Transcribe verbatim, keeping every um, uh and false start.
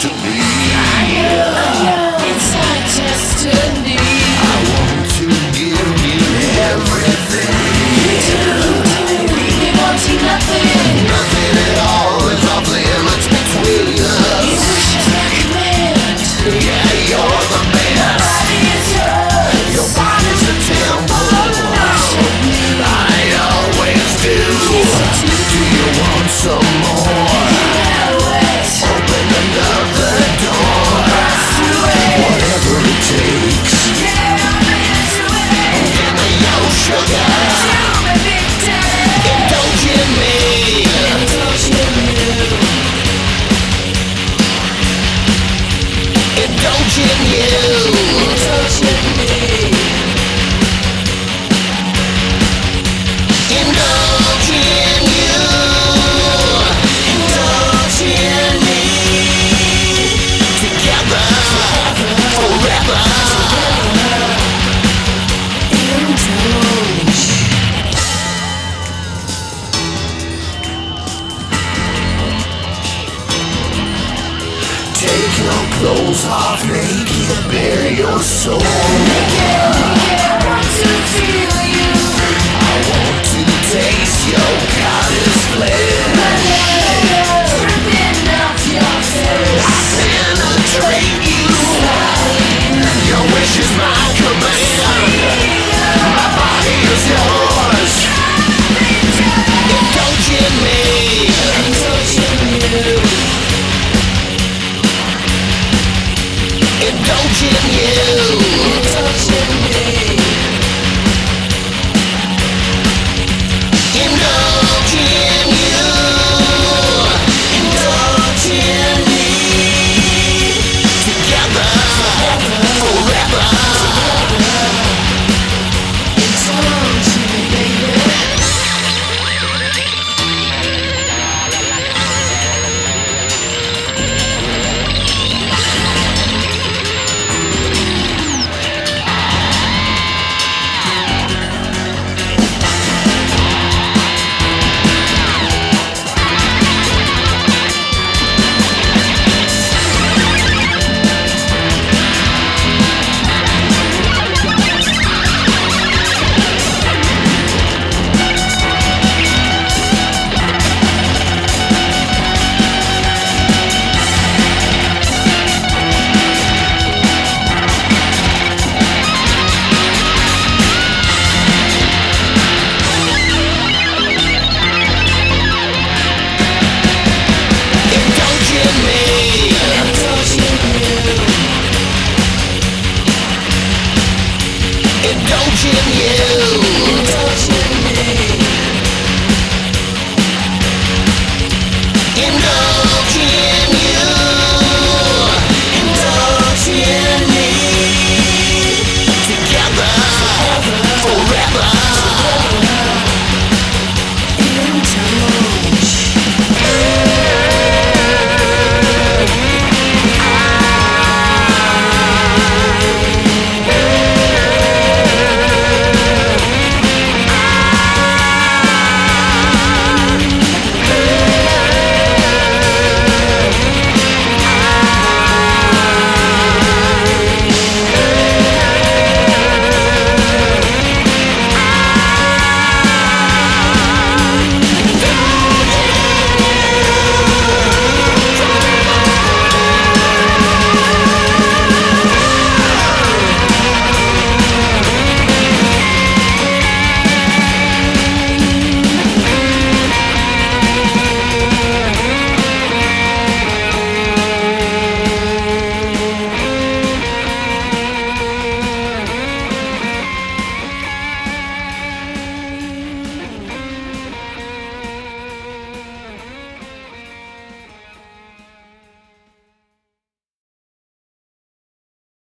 to me. It's our destiny. I want to give you everything. We wanting nothing. Nothing at all is off limits between us. Your wishes are command. Yeah, you're the best. Body is yours. Your body's a temple. Worship me. I always do. Do you want some more? Always. Open another door. Whatever it takes. Yeah, I'm into it. Give me your sugar. Tell me, Big Daddy. Indulging me. Indulging you. Indulging you. Indulging me. Indulging you. Indulging me. Together. Forever. Indulge. Take your clothes off, naked, bare your soul. I want to feel you. I want to taste your goddess flesh. Ripping out your face. Penetrate you. Your wish is my command. My body is yours. Indulging me. Indulging you. Indulging you. Indulging me. Indulging you. Indulging me. Together. Forever. Indulge me, baby. Indulging me. Indulging you. Indulging you.